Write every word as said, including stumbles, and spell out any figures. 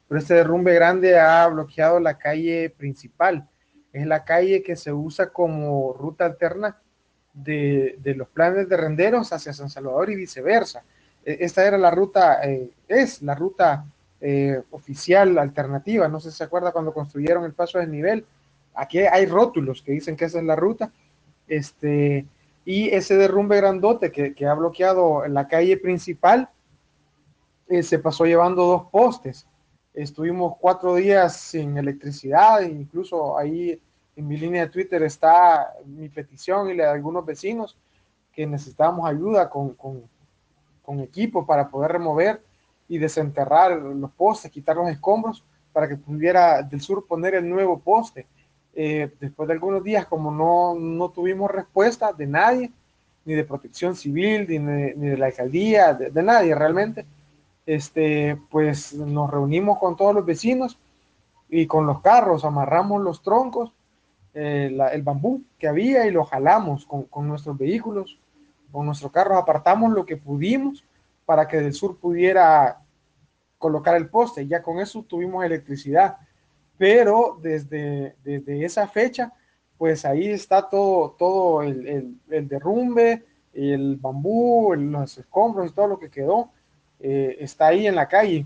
pero este derrumbe grande ha bloqueado la calle principal. Es la calle que se usa como ruta alterna de, de los planes de Renderos hacia San Salvador y viceversa. Esta era la ruta, eh, es la ruta eh, oficial alternativa. No sé si se acuerda cuando construyeron el paso de nivel. Aquí hay rótulos que dicen que esa es la ruta. Este, y ese derrumbe grandote que, que ha bloqueado la calle principal eh, se pasó llevando dos postes. Estuvimos cuatro días sin electricidad, e incluso ahí en mi línea de Twitter está mi petición y la de algunos vecinos que necesitábamos ayuda con, con, con equipo para poder remover y desenterrar los postes, quitar los escombros para que pudiera del sur poner el nuevo poste. Eh, después de algunos días, como no, no tuvimos respuesta de nadie, ni de protección civil, ni de, ni de la alcaldía, de, de nadie realmente, este, pues nos reunimos con todos los vecinos y con los carros amarramos los troncos, eh, la, el bambú que había y lo jalamos con, con nuestros vehículos, con nuestros carros, apartamos lo que pudimos para que del sur pudiera colocar el poste. Ya con eso tuvimos electricidad, pero desde, desde esa fecha, pues ahí está todo, todo el, el, el derrumbe, el bambú, los escombros y todo lo que quedó, eh, está ahí en la calle.